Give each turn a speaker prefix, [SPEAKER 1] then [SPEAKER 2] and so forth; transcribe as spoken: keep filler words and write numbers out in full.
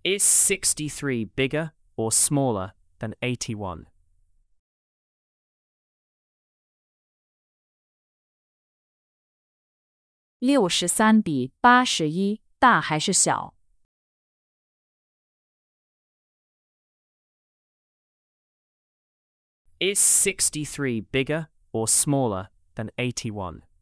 [SPEAKER 1] Is sixty-three bigger or smaller than eighty-one?
[SPEAKER 2] 六十三比八十一大还是小？
[SPEAKER 1] Is sixty-three bigger or smaller than eighty-one?